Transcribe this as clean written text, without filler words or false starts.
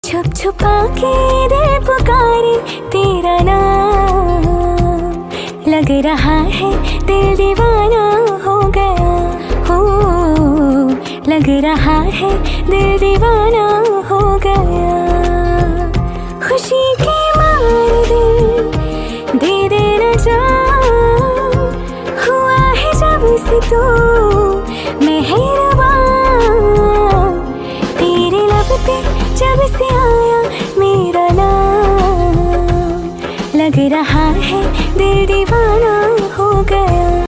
छुप छुपा के दिल पुकारे तेरा नाम, लग रहा है दिल दीवाना हो गया हो, लग रहा है दिल दीवाना हो गया। खुशी की मार दिल दे देना चाह, हुआ है जब से तू मेहरबान, तेरे लब पे जब से आया मेरा नाम, लग रहा है दिल दीवाना